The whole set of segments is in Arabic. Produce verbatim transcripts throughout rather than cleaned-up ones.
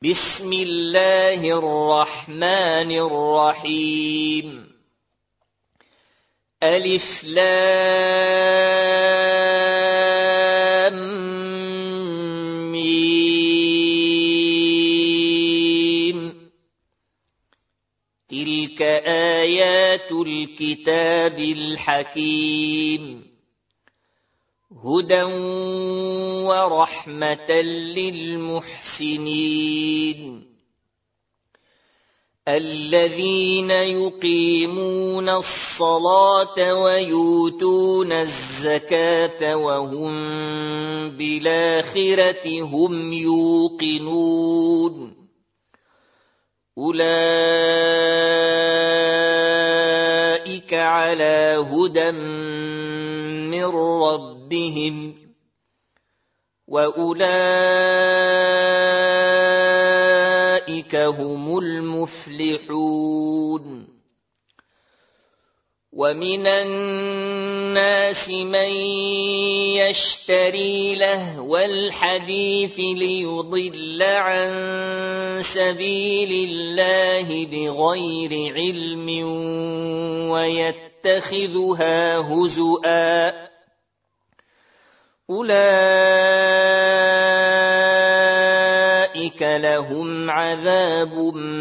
بسم الله الرحمن الرحيم ألف لام ميم تلك آيات الكتاب الحكيم هدى ورحمة للمحسنين الذين يقيمون الصلاة ويؤتون الزكاة وهم بالآخرة هم يوقنون أولئك على هدى من ربهم وأولئك هم المفلحون ومن الناس من يشتري لهو الحديث ليضل عن سبيل الله بغير علم ويتخذها هزؤا أولئك لهم عذاب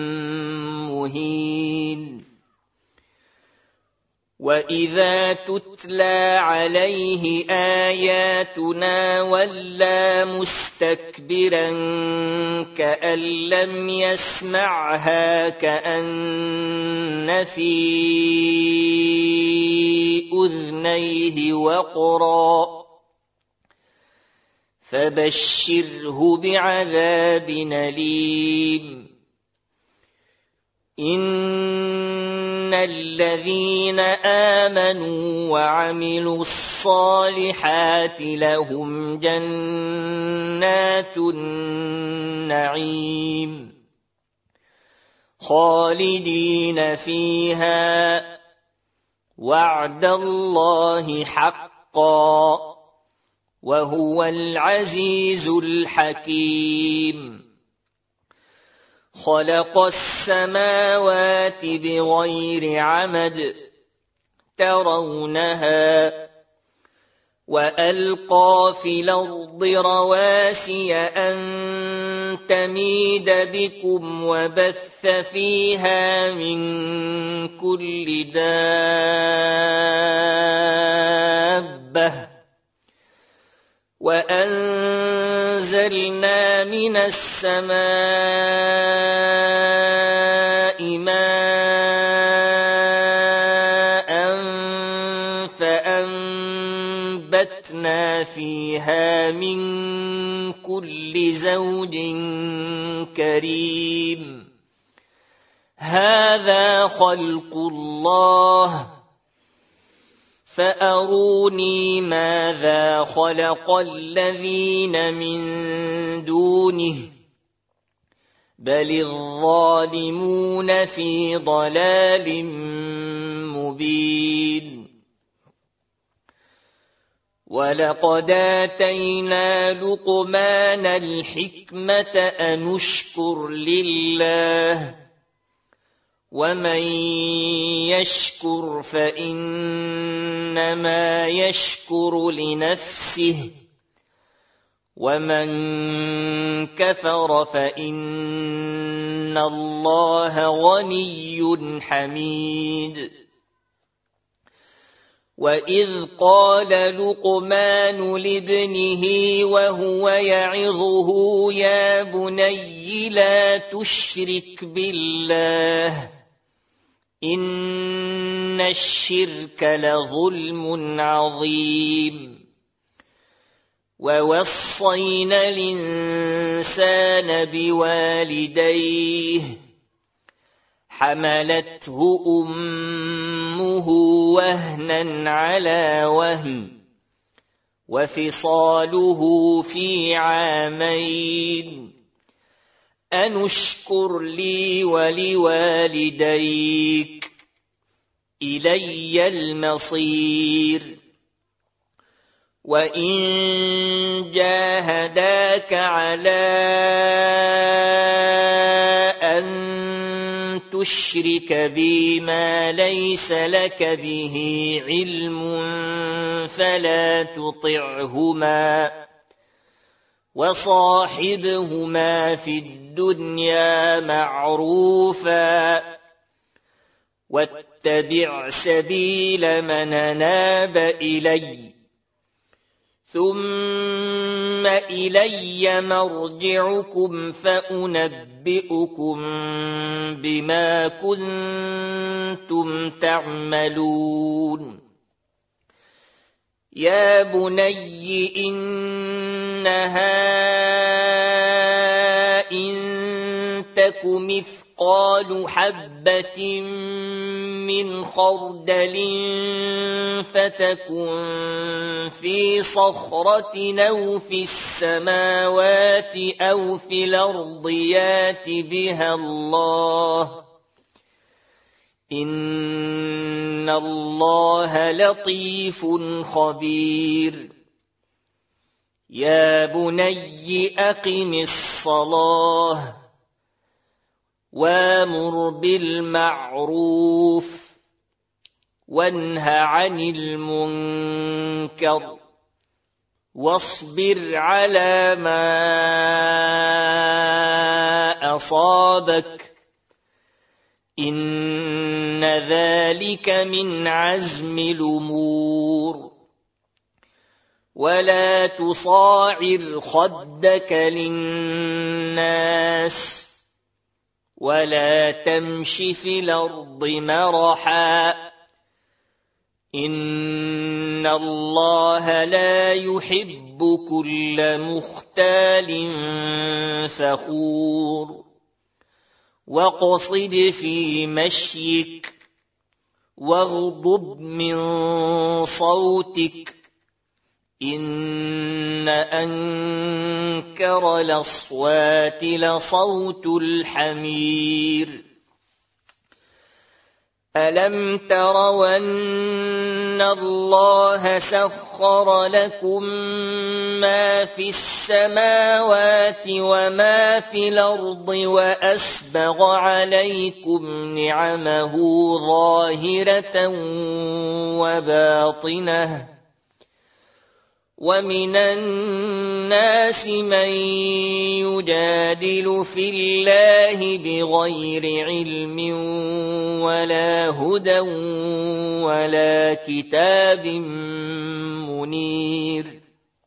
مهين وإذا تتلى عليه آياتنا ولى مستكبرا كأن لم يسمعها كأن في أذنيه وقرا فبشره بعذاب أليم إن الذين آمنوا وعملوا الصالحات لهم جنات النعيم خالدين فيها وعد الله حقا وهو العزيز الحكيم خلق السماوات بغير عمد ترونها وألقى في الأرض رواسي أن تميد بكم وبث فيها من كل دابة وأنزلنا من السماء ماء فأنبتنا فيها من كل زوج كريم هذا خلق الله فأروني ماذا خلق الذين من دونه بل الظالمون في ضلال مبين ولقد آتينا لقمان الحكمة أن اشكر لله ومن يشكر فإنما يشكر لنفسه ومن كفر فإن الله غني حميد وإذ قال لقمان لابنه وهو يعظه يا بني لا تشرك بالله إن الشرك لظلم عظيم ووصينا الإنسان بوالديه حملته أمه وهنا على وهن وفصاله في عامين أن اشكر لي ولوالديك إلي المصير وإن جاهداك على تشرك بي ما ليس لك به علم فلا تطعهما وصاحبهما في الدنيا معروفا واتبع سبيل من أناب إلي ثم إلي مرجعكم فأنبئكم بما كنتم تعملون يا بني إنها إن تك مثقال حبة من خردل فتكن في صخرة أو في السماوات أو في الأرض يات بها الله إن الله لطيف خبير يا بني أقم الصلاة وامر بالمعروف وانه عن المنكر واصبر على ما أصابك إن ذلك من عزم الأمور ولا تصاعر خدك للناس ولا تمش في الأرض مرحا إن الله لا يحب كل مختال فخور واقصد في مشيك واغضض من صوتك إن أنكر الأصوات لصوت الحمير ألم تروا أن الله سخر لكم ما في السماوات وما في الأرض وأسبغ عليكم نعمه ظاهرة وباطنة ومن الناس من يجادل في الله بغير علم ولا هدى ولا كتاب منير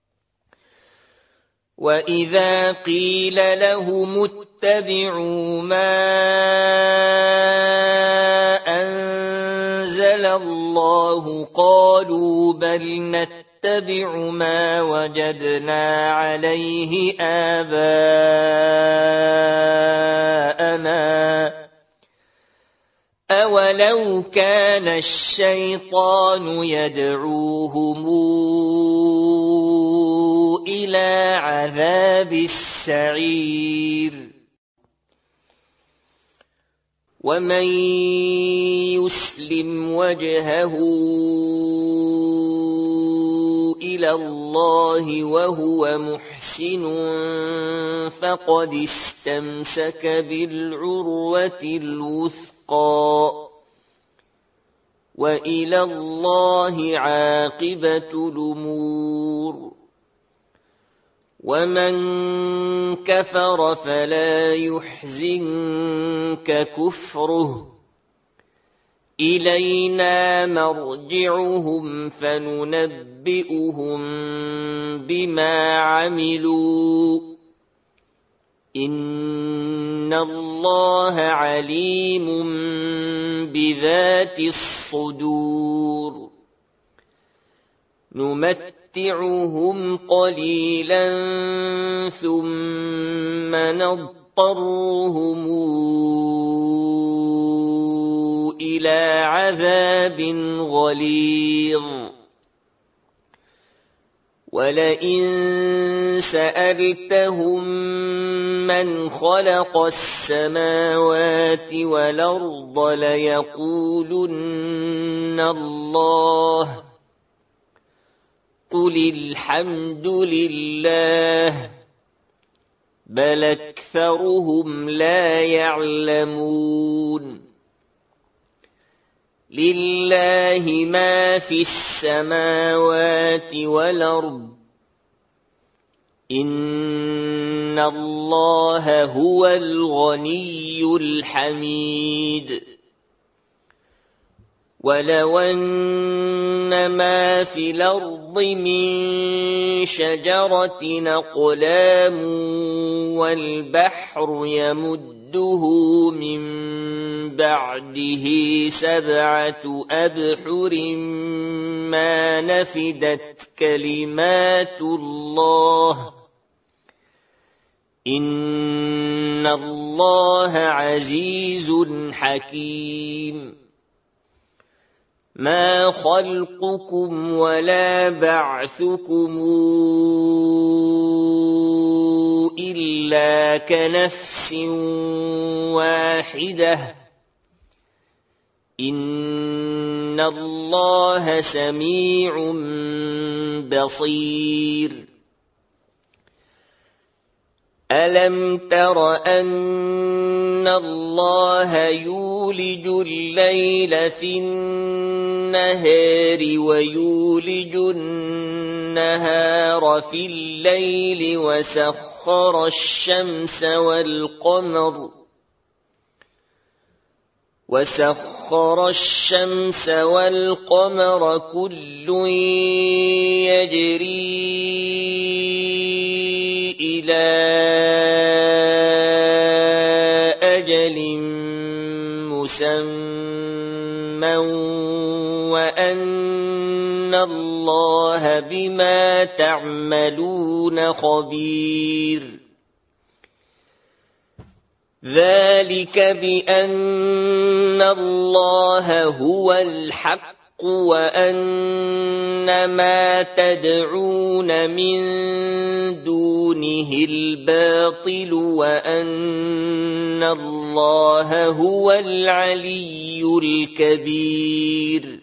وإذا قيل لهم اتبعوا ما أنزل الله قالوا بل نتبع نتبع ما وجدنا عليه آباءنا أولو كان الشيطان يدعوهم إلى عذاب السعير ومن يسلم وجهه إلى الله وهو محسن فقد استمسك بالعروة الوثقى وإلى الله عاقبة الأمور ومن كفر فلا يحزنك كفره إلينا مرجعهم فننبئهم بما عملوا إن الله عليم بذات الصدور نمتعهم قليلا ثم نضطرهم إلى عذاب غليظ ولئن سألتهم من خلق السماوات والأرض ليقولن الله قل الحمد لله بل أكثرهم لا يعلمون لله ما في السماوات والأرض إن الله هو الغني الحميد ولو أن ما في الأرض من شجرة أقلام والبحر يمده من بعده سبعة أبحر ما نفدت كلمات الله إن الله عزيز حكيم ما خلقكم ولا بعثكم إلا كنفس واحدة إن الله سميع بصير ألم تر أن الله يولج الليل في النهار ويولج النهار في الليل وسخر الشمس والقمر وسخر الشمس والقمر كل يجري إلى أجل مسمى وأن الله بما تعملون خبير ذلك بأن الله هو الحق وأن ما تدعون من دونه الباطل وأن الله هو العلي الكبير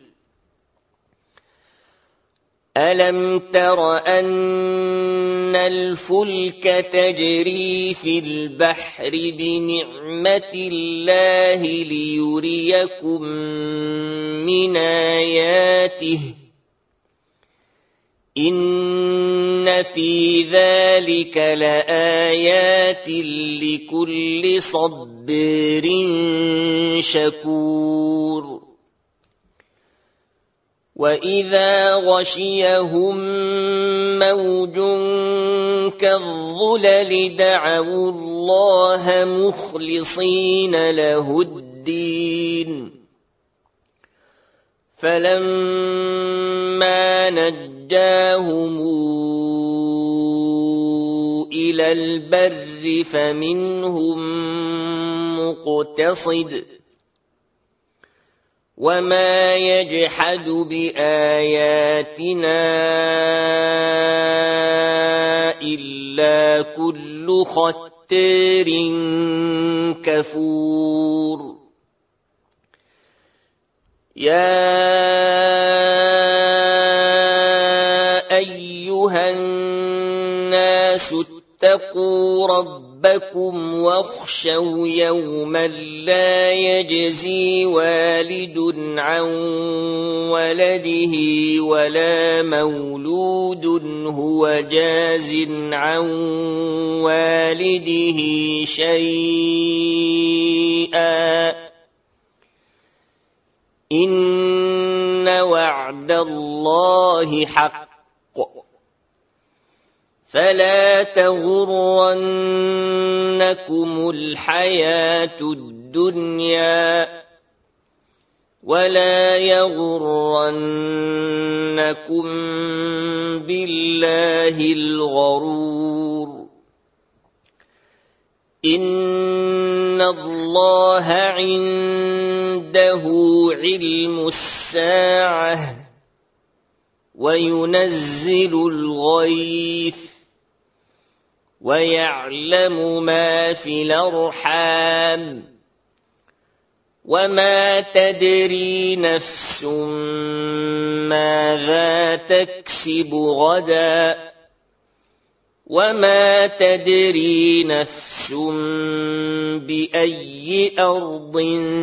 ألم تر أن الفلك تجري في البحر بنعمة الله ليريكم من آياته إن في ذلك لآيات لكل صبر شكور وإذا غشيهم موج كالظلل دعوا الله مخلصين له الدين فلما نجاهم إلى البر فمنهم مقتصد وما يجحد بآياتنا إلا كل ختار كفور يا أيها الناس اتقوا ربكم واخشوا يوما لا يجزي والد عن ولده ولا مولود هو جاز عن والده شيئا إن وعد الله حق فلا تغرنكم الحياة الدنيا ولا يغرنكم بالله الغرور إن الله عنده علم الساعة وينزل الغيث ويعلم ما في الأرحام وما تدري نفس ماذا تكسب غدا وما تدري نفس بأي أرض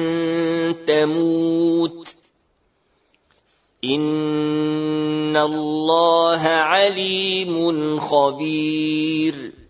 تموت إن الله عليم خبير